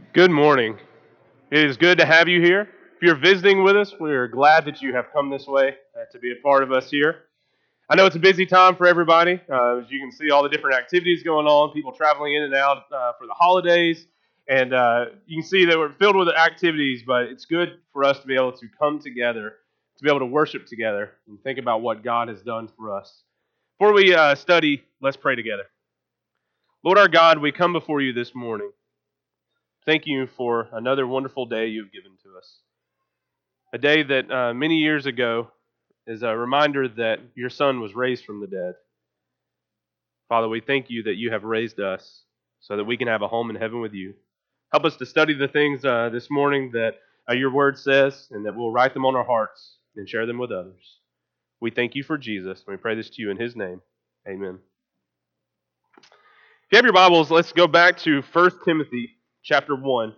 Good morning. It is good to have you here. If you're visiting with us, we are glad that you have come this way to be a part of us here. I know it's a busy time for everybody. As you can see, all the different activities going on, people traveling in and out for the holidays. And you can see that we're filled with activities, but it's good for us to be able to come together, to be able to worship together, and think about what God has done for us. Before we study, let's pray together. Lord our God, we come before you this morning. Thank you for another wonderful day you've given to us. A day that many years ago is a reminder that your Son was raised from the dead. Father, we thank you that you have raised us so that we can have a home in heaven with you. Help us to study the things this morning that your word says, and that we'll write them on our hearts and share them with others. We thank you for Jesus, and we pray this to you in his name. Amen. If you have your Bibles, let's go back to 1 Timothy chapter 1.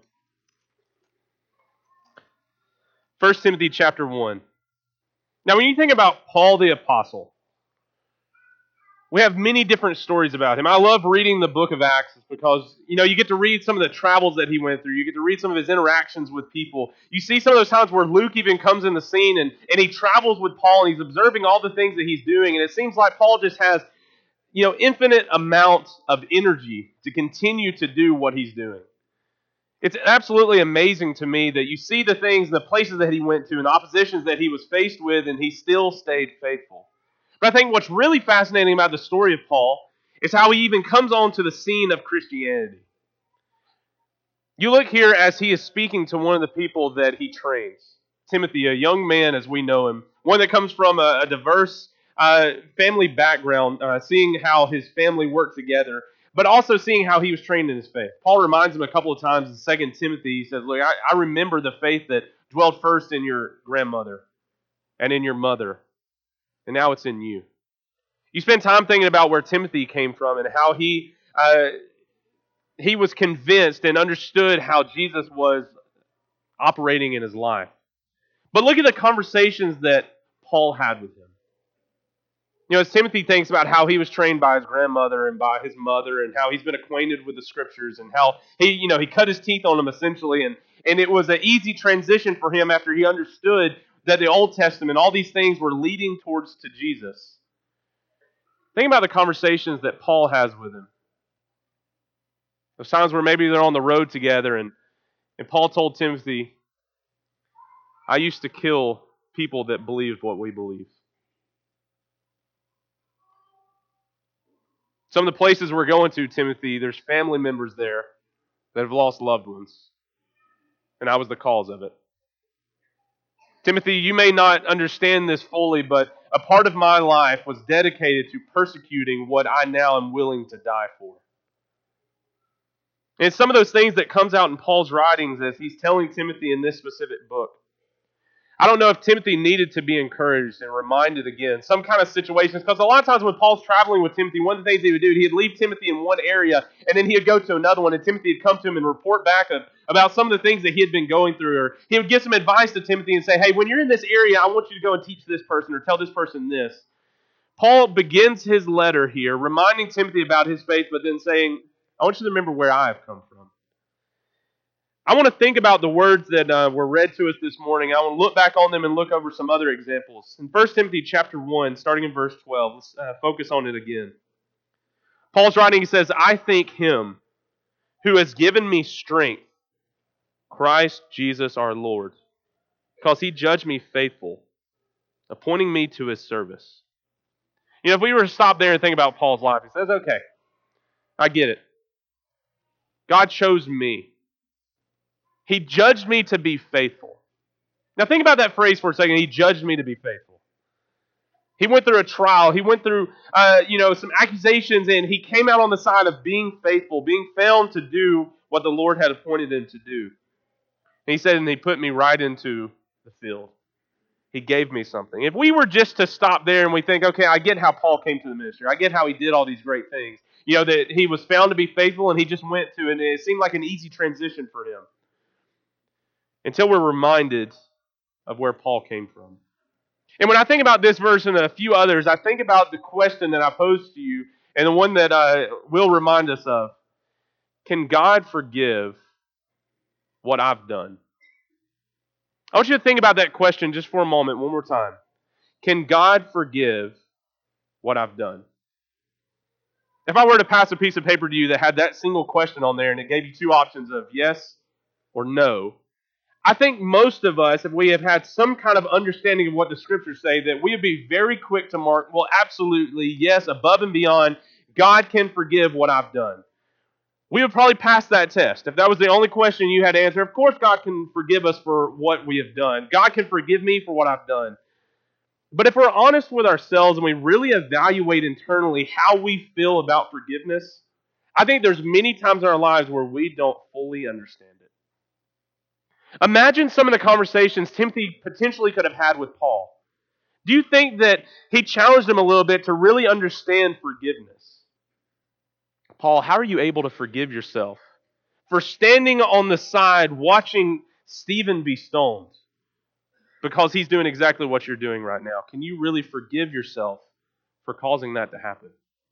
1 Timothy chapter 1. Now, when you think about Paul the Apostle, we have many different stories about him. I love reading the book of Acts because, you get to read some of the travels that he went through. You get to read some of his interactions with people. You see some of those times where Luke even comes in the scene and he travels with Paul and he's observing all the things that he's doing. And it seems like Paul just has, infinite amounts of energy to continue to do what he's doing. It's absolutely amazing to me that you see the things, the places that he went to, and the oppositions that he was faced with, and he still stayed faithful. But I think what's really fascinating about the story of Paul is how he even comes onto the scene of Christianity. You look here as he is speaking to one of the people that he trains, Timothy, a young man as we know him, one that comes from a diverse family background, seeing how his family worked together, but also seeing how he was trained in his faith. Paul reminds him a couple of times in 2 Timothy, he says, look, I remember the faith that dwelled first in your grandmother and in your mother, and now it's in you. You spend time thinking about where Timothy came from and how he was convinced and understood how Jesus was operating in his life. But look at the conversations that Paul had with him. As Timothy thinks about how he was trained by his grandmother and by his mother and how he's been acquainted with the scriptures and how he cut his teeth on them essentially, and it was an easy transition for him after he understood that the Old Testament, all these things were leading towards to Jesus. Think about the conversations that Paul has with him. Those times where maybe they're on the road together and Paul told Timothy, I used to kill people that believed what we believe. Some of the places we're going to, Timothy, there's family members there that have lost loved ones. And I was the cause of it. Timothy, you may not understand this fully, but a part of my life was dedicated to persecuting what I now am willing to die for. And it's some of those things that comes out in Paul's writings as he's telling Timothy in this specific book. I don't know if Timothy needed to be encouraged and reminded again, some kind of situations, because a lot of times when Paul's traveling with Timothy, one of the things he would do, he'd leave Timothy in one area, and then he'd go to another one, and Timothy would come to him and report back about some of the things that he had been going through, or he would give some advice to Timothy and say, hey, when you're in this area, I want you to go and teach this person, or tell this person this. Paul begins his letter here, reminding Timothy about his faith, but then saying, I want you to remember where I have come from. I want to think about the words that were read to us this morning. I want to look back on them and look over some other examples. In 1 Timothy chapter 1, starting in verse 12, let's focus on it again. Paul's writing, he says, I thank him who has given me strength, Christ Jesus our Lord, because he judged me faithful, appointing me to his service. If we were to stop there and think about Paul's life, he says, okay, I get it. God chose me. He judged me to be faithful. Now think about that phrase for a second. He judged me to be faithful. He went through a trial. He went through, some accusations, and he came out on the side of being faithful, being found to do what the Lord had appointed him to do. And he said, and he put me right into the field. He gave me something. If we were just to stop there and we think, okay, I get how Paul came to the ministry. I get how he did all these great things. That he was found to be faithful and he just went to, and it seemed like an easy transition for him. Until we're reminded of where Paul came from. And when I think about this verse and a few others, I think about the question that I posed to you and the one that will remind us of. Can God forgive what I've done? I want you to think about that question just for a moment, one more time. Can God forgive what I've done? If I were to pass a piece of paper to you that had that single question on there and it gave you two options of yes or no, I think most of us, if we have had some kind of understanding of what the scriptures say, that we would be very quick to mark, well, absolutely, yes, above and beyond, God can forgive what I've done. We would probably pass that test. If that was the only question you had to answer, of course God can forgive us for what we have done. God can forgive me for what I've done. But if we're honest with ourselves and we really evaluate internally how we feel about forgiveness, I think there's many times in our lives where we don't fully understand it. Imagine some of the conversations Timothy potentially could have had with Paul. Do you think that he challenged him a little bit to really understand forgiveness? Paul, how are you able to forgive yourself for standing on the side watching Stephen be stoned? Because he's doing exactly what you're doing right now. Can you really forgive yourself for causing that to happen?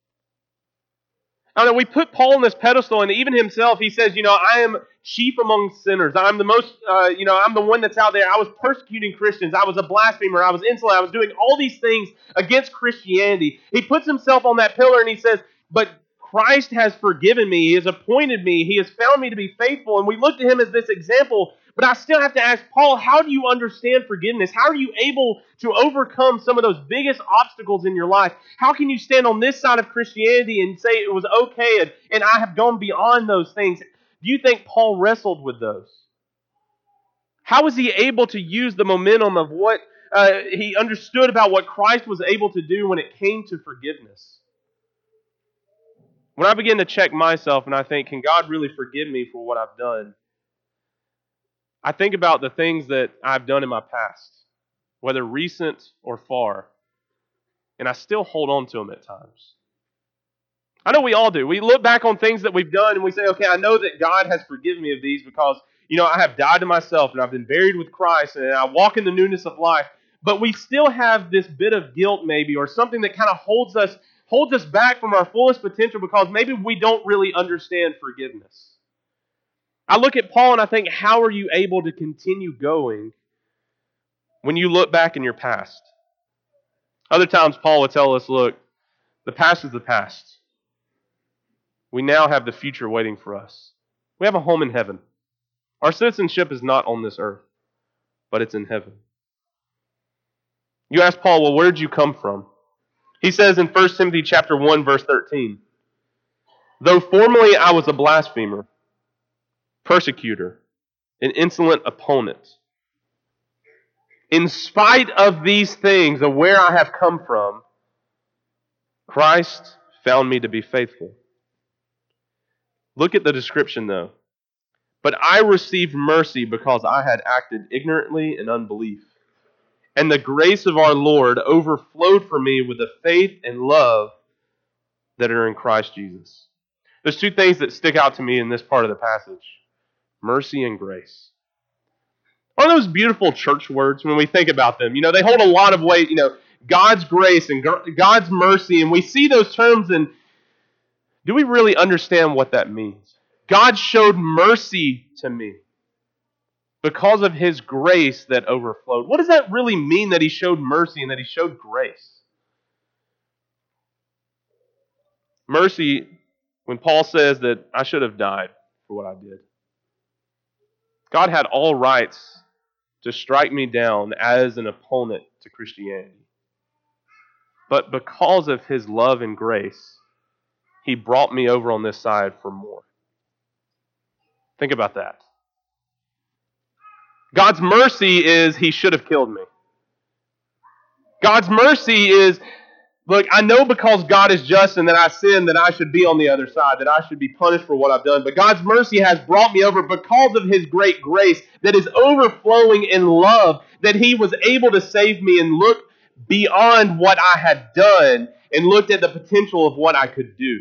I know we put Paul on this pedestal, and even himself, he says, I am chief among sinners. I'm the most, I'm the one that's out there. I was persecuting Christians. I was a blasphemer. I was insolent. I was doing all these things against Christianity. He puts himself on that pillar, and he says, but Christ has forgiven me. He has appointed me. He has found me to be faithful. And we look to him as this example. But I still have to ask Paul, how do you understand forgiveness? How are you able to overcome some of those biggest obstacles in your life? How can you stand on this side of Christianity and say it was okay and I have gone beyond those things? Do you think Paul wrestled with those? How was he able to use the momentum of what he understood about what Christ was able to do when it came to forgiveness? When I begin to check myself and I think, can God really forgive me for what I've done? I think about the things that I've done in my past, whether recent or far, and I still hold on to them at times. I know we all do. We look back on things that we've done and we say, okay, I know that God has forgiven me of these because, I have died to myself and I've been buried with Christ and I walk in the newness of life. But we still have this bit of guilt maybe, or something that kind of holds us back from our fullest potential because maybe we don't really understand forgiveness. I look at Paul and I think, how are you able to continue going when you look back in your past? Other times Paul would tell us, look, the past is the past. We now have the future waiting for us. We have a home in heaven. Our citizenship is not on this earth, but it's in heaven. You ask Paul, well, where did you come from? He says in 1 Timothy chapter 1, verse 13, though formerly I was a blasphemer, persecutor, an insolent opponent, in spite of these things, of where I have come from, Christ found me to be faithful. Look at the description though. But I received mercy because I had acted ignorantly in unbelief. And the grace of our Lord overflowed for me with the faith and love that are in Christ Jesus. There's two things that stick out to me in this part of the passage. Mercy and grace. Aren't those beautiful church words when we think about them? They hold a lot of weight, God's grace and God's mercy, and we see those terms, and do we really understand what that means? God showed mercy to me because of His grace that overflowed. What does that really mean, that He showed mercy and that He showed grace? Mercy, when Paul says that I should have died for what I did. God had all rights to strike me down as an opponent to Christianity. But because of His love and grace, He brought me over on this side for more. Think about that. God's mercy is He should have killed me. God's mercy is, look, I know because God is just and that I sin, that I should be on the other side, that I should be punished for what I've done. But God's mercy has brought me over because of His great grace that is overflowing in love, that He was able to save me and look beyond what I had done and looked at the potential of what I could do.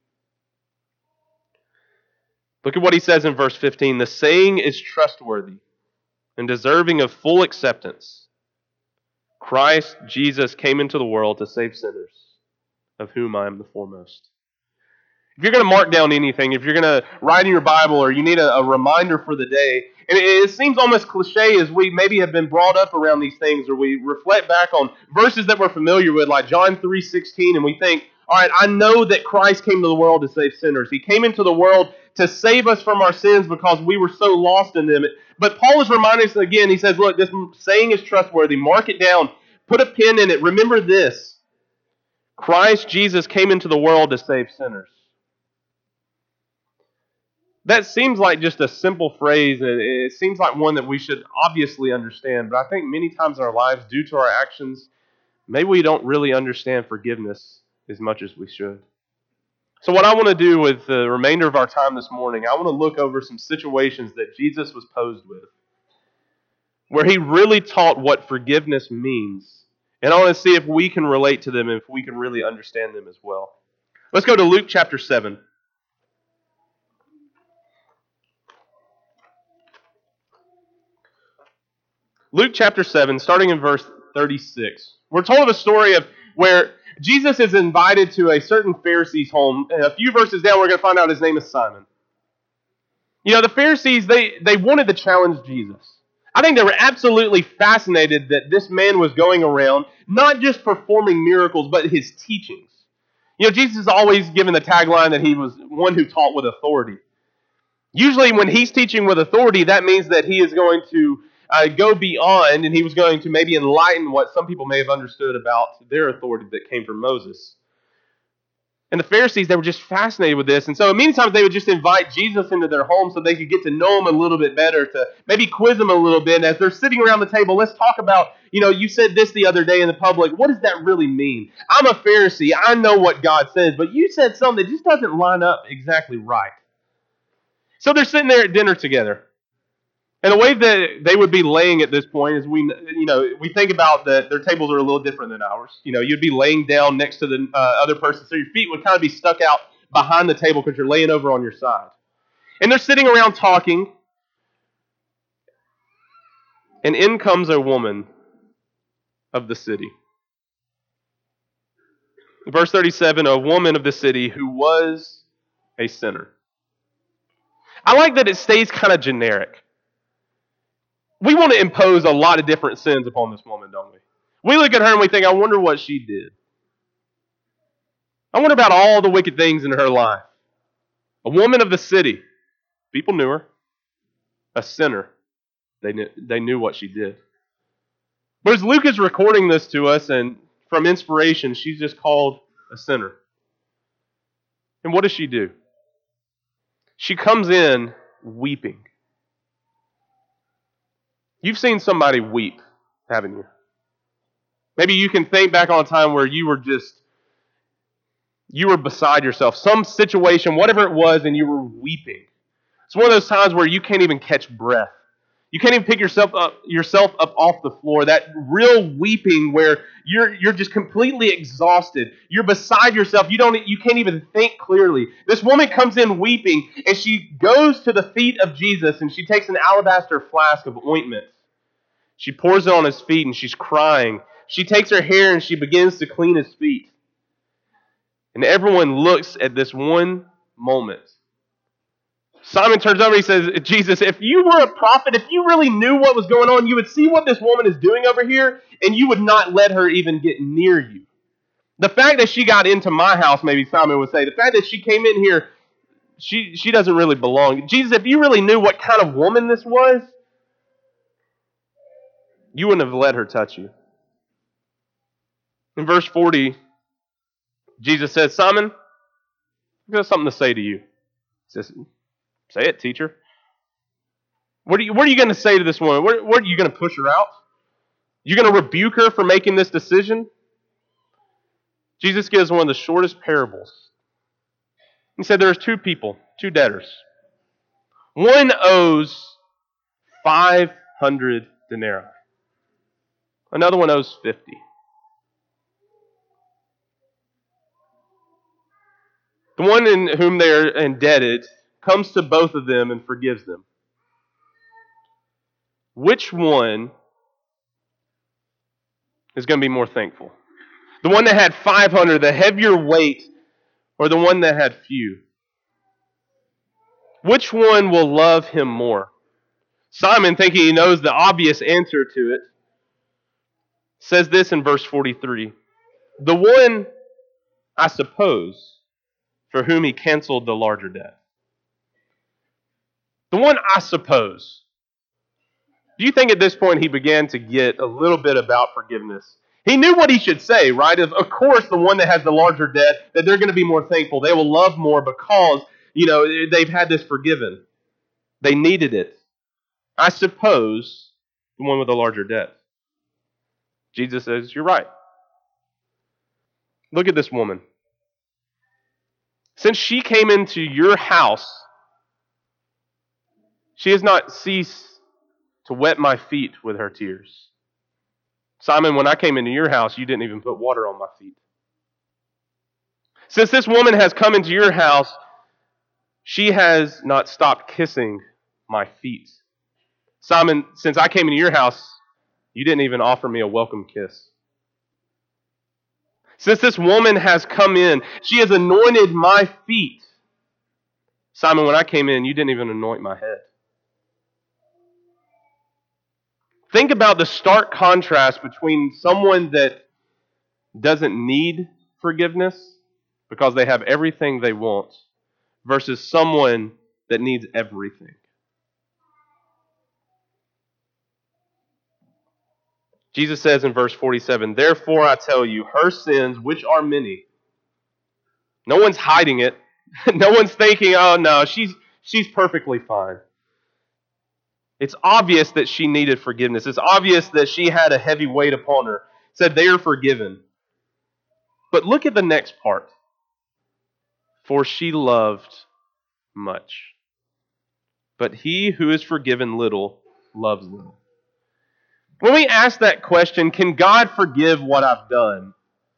Look at what he says in verse 15. The saying is trustworthy and deserving of full acceptance. Christ Jesus came into the world to save sinners, of whom I am the foremost. If you're going to mark down anything, if you're going to write in your Bible, or you need a reminder for the day, and it seems almost cliche as we maybe have been brought up around these things, or we reflect back on verses that we're familiar with, like John 3:16, and we think, all right, I know that Christ came to the world to save sinners. He came into the world to save us from our sins because we were so lost in them. But Paul is reminding us again, he says, look, this saying is trustworthy. Mark it down. Put a pin in it. Remember this. Christ Jesus came into the world to save sinners. That seems like just a simple phrase, and it seems like one that we should obviously understand, but I think many times in our lives, due to our actions, maybe we don't really understand forgiveness as much as we should. So what I want to do with the remainder of our time this morning, I want to look over some situations that Jesus was posed with, where he really taught what forgiveness means, and I want to see if we can relate to them and if we can really understand them as well. Let's go to Luke chapter 7. Luke chapter 7, starting in verse 36. We're told of a story of where Jesus is invited to a certain Pharisee's home. And a few verses down, we're going to find out his name is Simon. You know, the Pharisees, they wanted to challenge Jesus. I think they were absolutely fascinated that this man was going around, not just performing miracles, but his teachings. You know, Jesus is always given the tagline that he was one who taught with authority. Usually when he's teaching with authority, that means that he is going to go beyond, and he was going to maybe enlighten what some people may have understood about their authority that came from Moses. And the Pharisees, they were just fascinated with this, and so many times they would just invite Jesus into their home so they could get to know him a little bit better, to maybe quiz him a little bit. And as they're sitting around the table, let's talk about, you know, you said this the other day in the public. What does that really mean? I'm a Pharisee. I know what God says, but you said something that just doesn't line up exactly right. So they're sitting there at dinner together. And the way that they would be laying at this point is we think about that their tables are a little different than ours. You know, you'd be laying down next to the other person, so your feet would kind of be stuck out behind the table because you're laying over on your side. And they're sitting around talking, and in comes a woman of the city. Verse 37, a woman of the city who was a sinner. I like that it stays kind of generic. We want to impose a lot of different sins upon this woman, don't we? We look at her and we think, I wonder what she did. I wonder about all the wicked things in her life. A woman of the city. People knew her. A sinner. They knew what she did. But as Luke is recording this to us, and from inspiration, she's just called a sinner. And what does she do? She comes in weeping. You've seen somebody weep, haven't you? Maybe you can think back on a time where you were beside yourself. Some situation, whatever it was, and you were weeping. It's one of those times where you can't even catch breath. You can't even pick yourself up off the floor. That real weeping where you're just completely exhausted. You're beside yourself. You can't even think clearly. This woman comes in weeping, and she goes to the feet of Jesus, and she takes an alabaster flask of ointment. She pours it on his feet, and she's crying. She takes her hair, and she begins to clean his feet. And everyone looks at this one moment. Simon turns over and he says, Jesus, if you were a prophet, if you really knew what was going on, you would see what this woman is doing over here, and you would not let her even get near you. The fact that she got into my house, maybe Simon would say, the fact that she came in here, she doesn't really belong. Jesus, if you really knew what kind of woman this was, you wouldn't have let her touch you. In verse 40, Jesus says, Simon, I've got something to say to you. He says, say it, teacher. What are you going to say to this woman? What are you going to push her out? You're going to rebuke her for making this decision? Jesus gives one of the shortest parables. He said there's two people, two debtors. One owes 500 denarii. Another one owes 50. The one in whom they are indebted comes to both of them and forgives them. Which one is going to be more thankful? The one that had 500, the heavier weight, or the one that had few? Which one will love him more? Simon, thinking he knows the obvious answer to it, says this in verse 43. The one, I suppose, for whom he canceled the larger debt. The one, I suppose. Do you think at this point he began to get a little bit about forgiveness? He knew what he should say, right? Of course, the one that has the larger debt, that they're going to be more thankful. They will love more because, they've had this forgiven. They needed it. I suppose the one with the larger debt. Jesus says, you're right. Look at this woman. Since she came into your house, she has not ceased to wet my feet with her tears. Simon, when I came into your house, you didn't even put water on my feet. Since this woman has come into your house, she has not stopped kissing my feet. Simon, since I came into your house, you didn't even offer me a welcome kiss. Since this woman has come in, she has anointed my feet. Simon, when I came in, you didn't even anoint my head. Think about the stark contrast between someone that doesn't need forgiveness because they have everything they want versus someone that needs everything. Jesus says in verse 47, therefore I tell you, her sins, which are many, no one's hiding it. No one's thinking, oh no, she's perfectly fine. It's obvious that she needed forgiveness. It's obvious that she had a heavy weight upon her. It said they are forgiven. But look at the next part. For she loved much. But he who is forgiven little loves little. When we ask that question, can God forgive what I've done?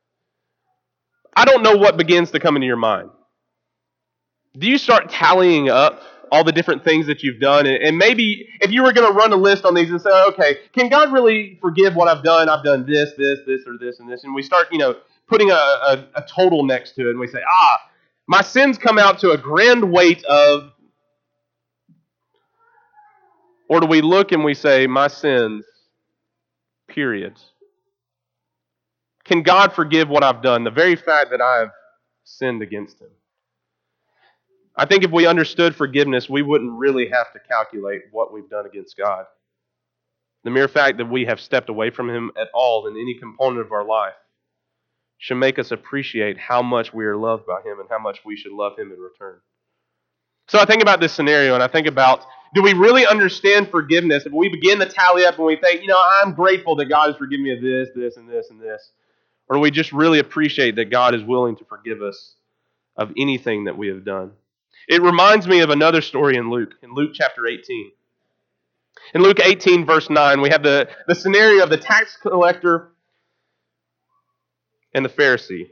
I don't know what begins to come into your mind. Do you start tallying up all the different things that you've done? And maybe if you were going to run a list on these and say, okay, can God really forgive what I've done? I've done this, or this, and this. And we start, putting a total next to it. And we say, my sins come out to a grand weight of... Or do we look and we say, my sins, period. Can God forgive what I've done? The very fact that I have sinned against Him. I think if we understood forgiveness, we wouldn't really have to calculate what we've done against God. The mere fact that we have stepped away from Him at all in any component of our life should make us appreciate how much we are loved by Him and how much we should love Him in return. So I think about this scenario and I think about, do we really understand forgiveness? If we begin to tally up and we think, I'm grateful that God has forgiven me of this, this, and this, and this. Or do we just really appreciate that God is willing to forgive us of anything that we have done? It reminds me of another story in Luke chapter 18. In Luke 18, verse 9, we have the scenario of the tax collector and the Pharisee.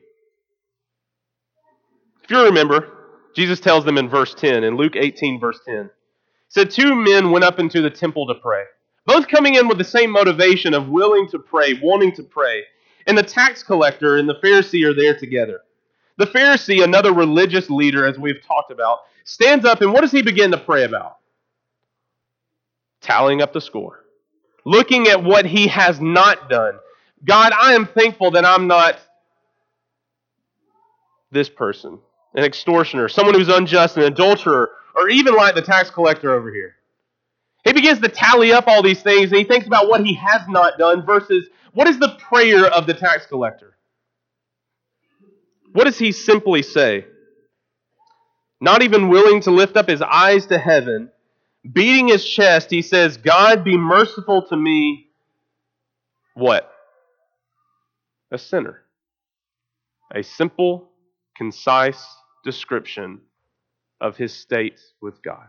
If you remember, Jesus tells them in verse 10, in Luke 18, verse 10, he said, 2 men went up into the temple to pray, both coming in with the same motivation of willing to pray, wanting to pray. And the tax collector and the Pharisee are there together. The Pharisee, another religious leader, as we've talked about, stands up and what does he begin to pray about? Tallying up the score. Looking at what he has not done. God, I am thankful that I'm not this person, an extortioner, someone who's unjust, an adulterer, or even like the tax collector over here. He begins to tally up all these things and he thinks about what he has not done versus what is the prayer of the tax collector? What does he simply say? Not even willing to lift up his eyes to heaven, beating his chest, he says, God, be merciful to me, what? A sinner. A simple, concise description of his state with God.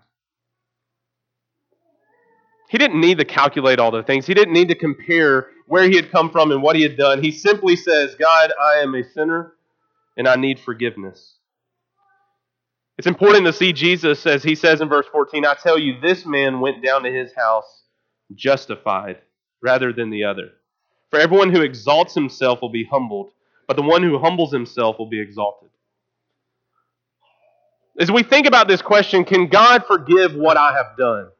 He didn't need to calculate all the things. He didn't need to compare where he had come from and what he had done. He simply says, God, I am a sinner and I need forgiveness. It's important to see Jesus, as he says in verse 14, I tell you, this man went down to his house justified rather than the other. For everyone who exalts himself will be humbled, but the one who humbles himself will be exalted. As we think about this question, can God forgive what I have done?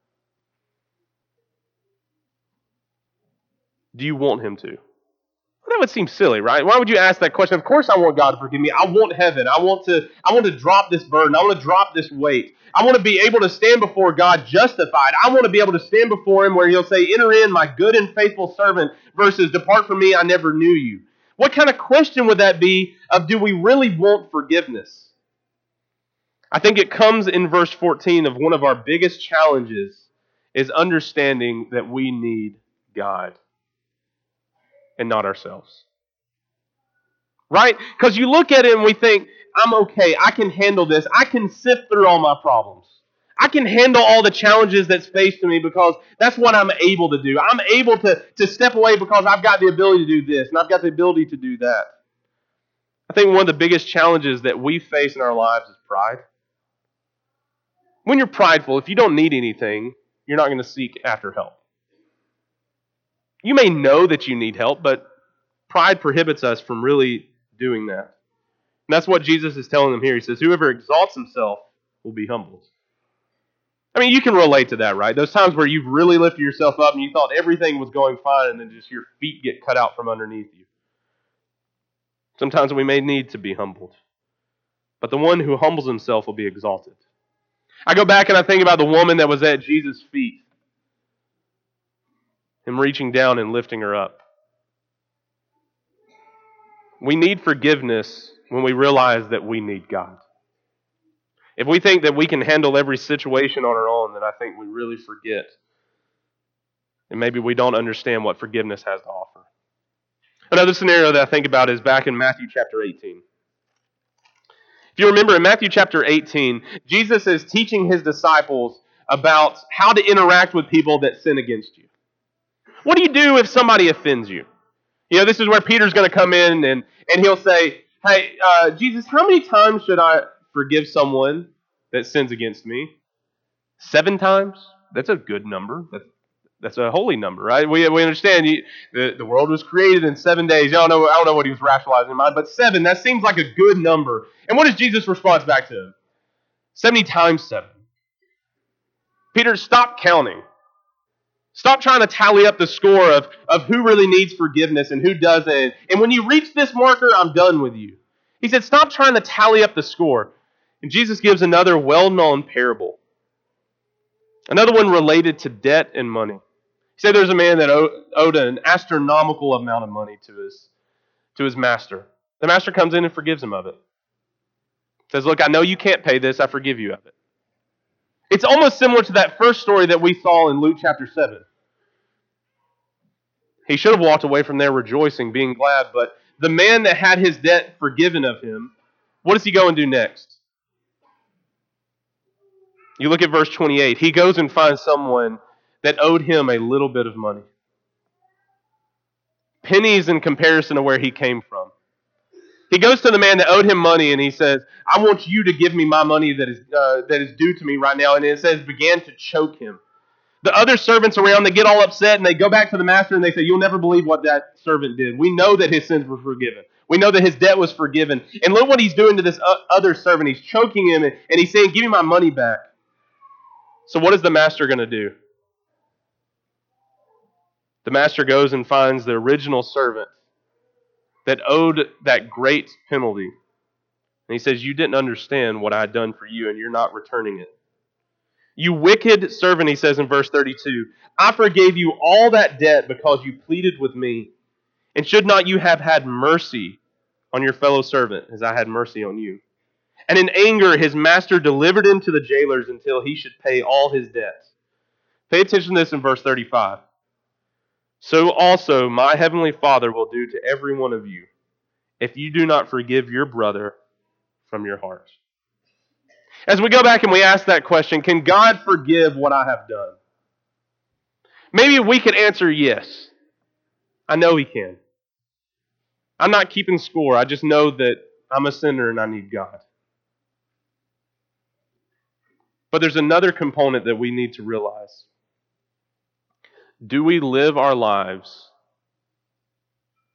Do you want Him to? Well, that would seem silly, right? Why would you ask that question? Of course I want God to forgive me. I want heaven. I want to drop this burden. I want to drop this weight. I want to be able to stand before God justified. I want to be able to stand before Him where He'll say, "Enter in, my good and faithful servant," versus "Depart from me, I never knew you." What kind of question would that be of do we really want forgiveness? I think it comes in verse 14 of one of our biggest challenges is understanding that we need God and not ourselves. Right? Because you look at it and we think, I'm okay, I can handle this, I can sift through all my problems. I can handle all the challenges that's faced to me because that's what I'm able to do. I'm able to step away because I've got the ability to do this and I've got the ability to do that. I think one of the biggest challenges that we face in our lives is pride. When you're prideful, if you don't need anything, you're not going to seek after help. You may know that you need help, but pride prohibits us from really doing that. And that's what Jesus is telling them here. He says, whoever exalts himself will be humbled. I mean, you can relate to that, right? Those times where you've really lifted yourself up and you thought everything was going fine and then just your feet get cut out from underneath you. Sometimes we may need to be humbled. But the one who humbles himself will be exalted. I go back and I think about the woman that was at Jesus' feet. Him reaching down and lifting her up. We need forgiveness when we realize that we need God. If we think that we can handle every situation on our own, then I think we really forget. And maybe we don't understand what forgiveness has to offer. Another scenario that I think about is back in Matthew chapter 18. If you remember in Matthew chapter 18, Jesus is teaching his disciples about how to interact with people that sin against you. What do you do if somebody offends you? You know, this is where Peter's going to come in and he'll say, hey, Jesus, how many times should I forgive someone that sins against me? 7 times? That's a good number. That's a holy number, right? We understand the world was created in 7 days. I don't know what he was rationalizing in mind, but 7, that seems like a good number. And what is Jesus' response back to him? 70 times 7. Peter, stop counting. Stop trying to tally up the score of who really needs forgiveness and who doesn't. And when you reach this marker, I'm done with you. He said, stop trying to tally up the score. And Jesus gives another well-known parable. Another one related to debt and money. He said there's a man that owed an astronomical amount of money to his master. The master comes in and forgives him of it. Says, look, I know you can't pay this. I forgive you of it. It's almost similar to that first story that we saw in Luke chapter 7. He should have walked away from there rejoicing, being glad, but the man that had his debt forgiven of him, what does he go and do next? You look at verse 28. He goes and finds someone that owed him a little bit of money. Pennies in comparison to where he came from. He goes to the man that owed him money and he says, I want you to give me my money that is due to me right now. And it says, began to choke him. The other servants around, they get all upset and they go back to the master and they say, you'll never believe what that servant did. We know that his sins were forgiven. We know that his debt was forgiven. And look what he's doing to this other servant. He's choking him and he's saying, give me my money back. So what is the master going to do? The master goes and finds the original servant that owed that great penalty. And he says, you didn't understand what I had done for you and you're not returning it. You wicked servant, he says in verse 32, I forgave you all that debt because you pleaded with me. And should not you have had mercy on your fellow servant as I had mercy on you? And in anger his master delivered him to the jailers until he should pay all his debts. Pay attention to this in verse 35. So also my heavenly Father will do to every one of you if you do not forgive your brother from your heart. As we go back and we ask that question, can God forgive what I have done? Maybe we could answer yes. I know He can. I'm not keeping score. I just know that I'm a sinner and I need God. But there's another component that we need to realize. Do we live our lives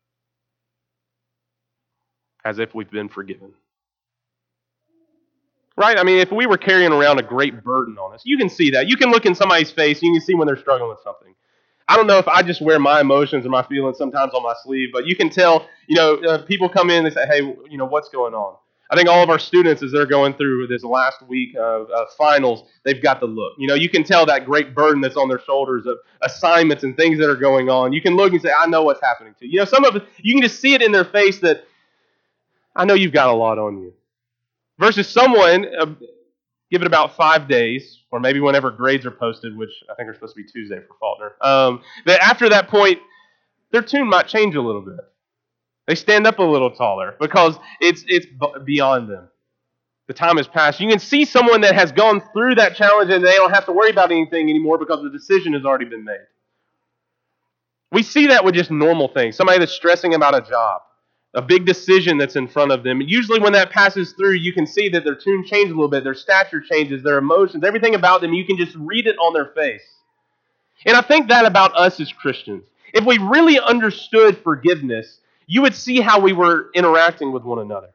as if we've been forgiven? Right? I mean, if we were carrying around a great burden on us, you can see that. You can look in somebody's face and you can see when they're struggling with something. I don't know if I just wear my emotions or my feelings sometimes on my sleeve, but you can tell, people come in and say, hey, what's going on? I think all of our students, as they're going through this last week of finals, they've got the look. You can tell that great burden that's on their shoulders of assignments and things that are going on. You can look and say, I know what's happening to you. Some of it, you can just see it in their face that I know you've got a lot on you. Versus someone, give it about 5 days, or maybe whenever grades are posted, which I think are supposed to be Tuesday for Faulkner, that after that point, their tune might change a little bit. They stand up a little taller because it's beyond them. The time has passed. You can see someone that has gone through that challenge and they don't have to worry about anything anymore because the decision has already been made. We see that with just normal things. Somebody that's stressing about a job, a big decision that's in front of them. And usually when that passes through, you can see that their tune changes a little bit, their stature changes, their emotions, everything about them, you can just read it on their face. And I think that about us as Christians. If we really understood forgiveness, you would see how we were interacting with one another.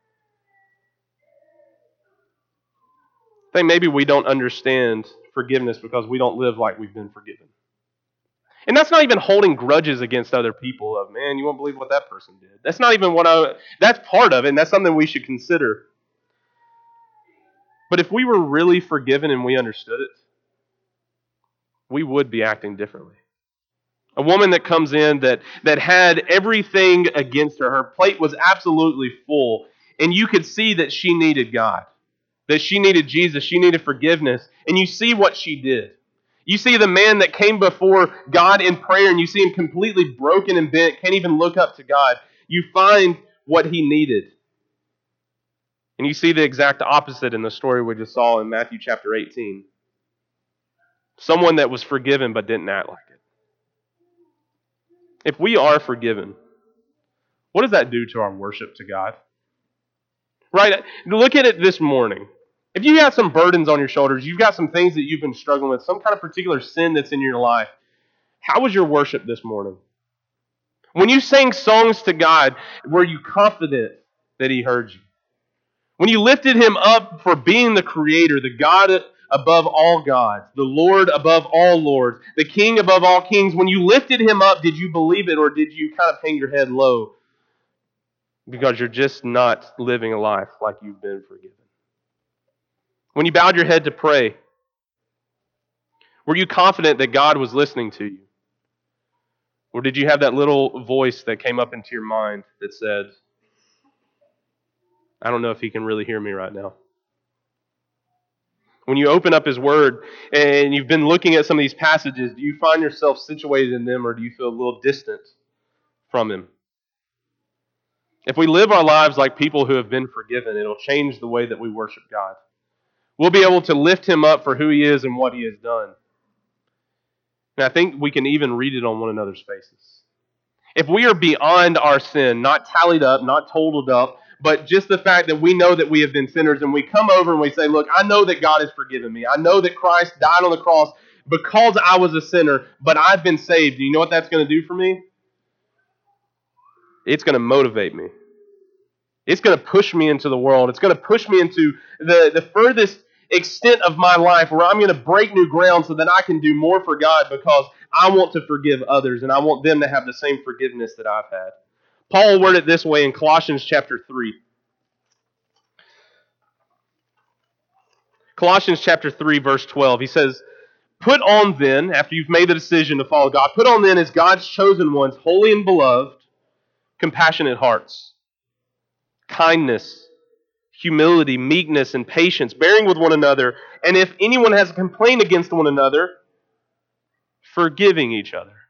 I think maybe we don't understand forgiveness because we don't live like we've been forgiven. And that's not even holding grudges against other people of, man, you won't believe what that person did. That's not even that's part of it, and that's something we should consider. But if we were really forgiven and we understood it, we would be acting differently. A woman that comes in that had everything against her. Her plate was absolutely full. And you could see that she needed God. That she needed Jesus. She needed forgiveness. And you see what she did. You see the man that came before God in prayer and you see him completely broken and bent, can't even look up to God. You find what he needed. And you see the exact opposite in the story we just saw in Matthew chapter 18. Someone that was forgiven but didn't act like it. If we are forgiven, what does that do to our worship to God? Right? Look at it this morning. If you have some burdens on your shoulders, you've got some things that you've been struggling with, some kind of particular sin that's in your life, how was your worship this morning? When you sang songs to God, were you confident that He heard you? When you lifted Him up for being the Creator, the God above all gods, the Lord above all lords, the King above all kings, when you lifted Him up, did you believe it or did you kind of hang your head low because you're just not living a life like you've been forgiven? When you bowed your head to pray, were you confident that God was listening to you? Or did you have that little voice that came up into your mind that said, I don't know if He can really hear me right now? When you open up His Word and you've been looking at some of these passages, do you find yourself situated in them or do you feel a little distant from Him? If we live our lives like people who have been forgiven, it'll change the way that we worship God. We'll be able to lift Him up for who He is and what He has done. And I think we can even read it on one another's faces. If we are beyond our sin, not tallied up, not totaled up, but just the fact that we know that we have been sinners and we come over and we say, look, I know that God has forgiven me. I know that Christ died on the cross because I was a sinner, but I've been saved. Do you know what that's going to do for me? It's going to motivate me. It's going to push me into the world. It's going to push me into the furthest extent of my life where I'm going to break new ground so that I can do more for God because I want to forgive others and I want them to have the same forgiveness that I've had. Paul worded it this way in Colossians chapter 3. Colossians chapter 3 verse 12. He says, put on then, after you've made the decision to follow God, put on then as God's chosen ones, holy and beloved, compassionate hearts, kindness, humility, meekness, and patience, bearing with one another, and if anyone has a complaint against one another, forgiving each other.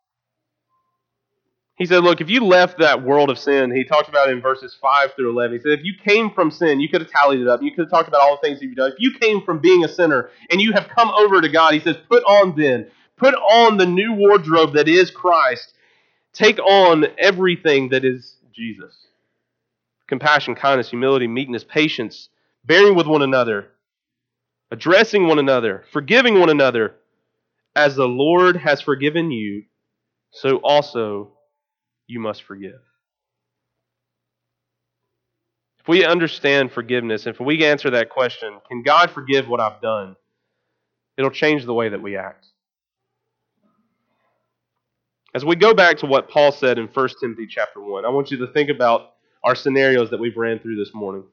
He said, look, if you left that world of sin, he talked about it in verses 5 through 11. He said, if you came from sin, you could have tallied it up. You could have talked about all the things that you've done. If you came from being a sinner and you have come over to God, he says, put on the new wardrobe that is Christ. Take on everything that is Jesus. Compassion, kindness, humility, meekness, patience, bearing with one another, addressing one another, forgiving one another, as the Lord has forgiven you, so also you must forgive. If we understand forgiveness, if we answer that question, can God forgive what I've done? It'll change the way that we act. As we go back to what Paul said in 1 Timothy chapter 1, I want you to think about our scenarios that we've ran through this morning.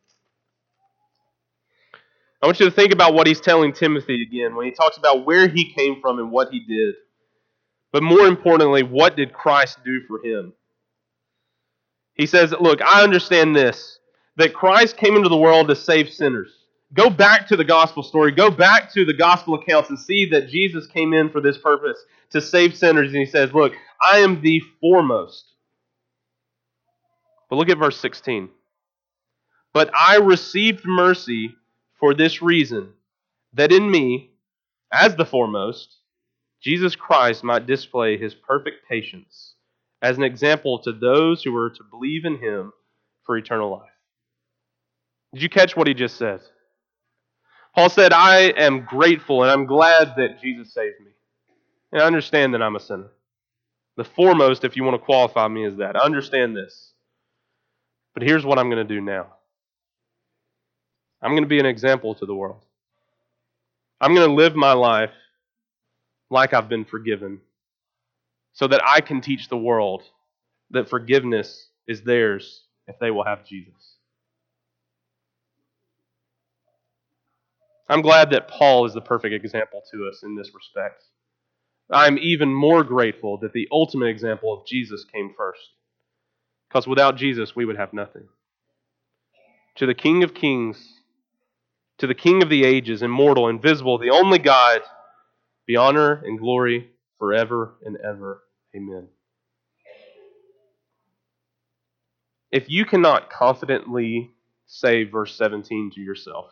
I want you to think about what he's telling Timothy again when he talks about where he came from and what he did. But more importantly, what did Christ do for him? He says, look, I understand this, that Christ came into the world to save sinners. Go back to the gospel story. Go back to the gospel accounts and see that Jesus came in for this purpose, to save sinners. And he says, look, I am the foremost. But look at verse 16. But I received mercy for this reason, that in me, as the foremost, Jesus Christ might display his perfect patience as an example to those who were to believe in him for eternal life. Did you catch what he just said? Paul said, I am grateful and I'm glad that Jesus saved me. And I understand that I'm a sinner. The foremost, if you want to qualify me as that. I understand this. But here's what I'm going to do now. I'm going to be an example to the world. I'm going to live my life like I've been forgiven, so that I can teach the world that forgiveness is theirs if they will have Jesus. I'm glad that Paul is the perfect example to us in this respect. I'm even more grateful that the ultimate example of Jesus came first, because without Jesus we would have nothing. To the King of Kings, to the King of the ages, immortal, invisible, the only God, be honor and glory forever and ever. Amen. If you cannot confidently say verse 17 to yourself,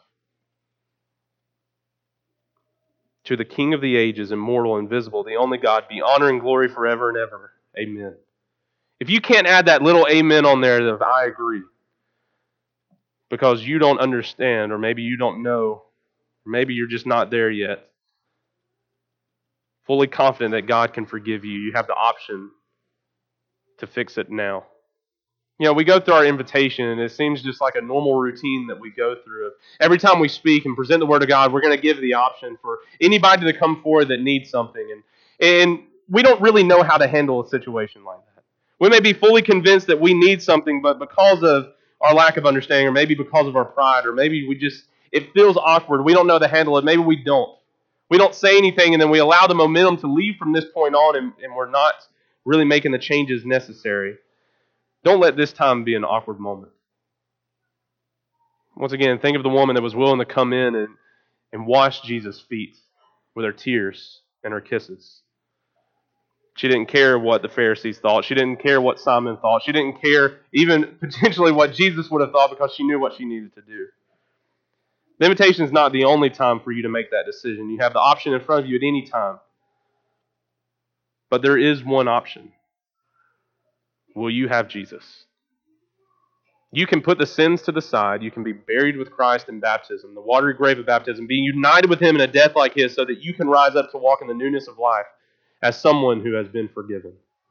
to the King of the ages, immortal, invisible, the only God, be honor and glory forever and ever. Amen. If you can't add that little amen on there of I agree, because you don't understand, or maybe you don't know, or maybe you're just not there yet, fully confident that God can forgive you, you have the option to fix it now. You know, we go through our invitation, and it seems just like a normal routine that we go through. Every time we speak and present the Word of God, we're going to give the option for anybody to come forward that needs something. And we don't really know how to handle a situation like that. We may be fully convinced that we need something, but because of our lack of understanding, or maybe because of our pride, or maybe it feels awkward, we don't know how to handle it, maybe we don't. We don't say anything, and then we allow the momentum to leave from this point on, and we're not really making the changes necessary. Don't let this time be an awkward moment. Once again, think of the woman that was willing to come in and wash Jesus' feet with her tears and her kisses. She didn't care what the Pharisees thought. She didn't care what Simon thought. She didn't care even potentially what Jesus would have thought, because she knew what she needed to do. The invitation is not the only time for you to make that decision. You have the option in front of you at any time. But there is one option. Will you have Jesus? You can put the sins to the side. You can be buried with Christ in baptism, the watery grave of baptism, being united with Him in a death like His, so that you can rise up to walk in the newness of life as someone who has been forgiven.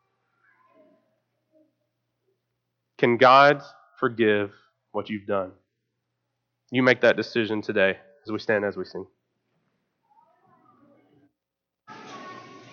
Can God forgive what you've done? You make that decision today as we stand, as we sing.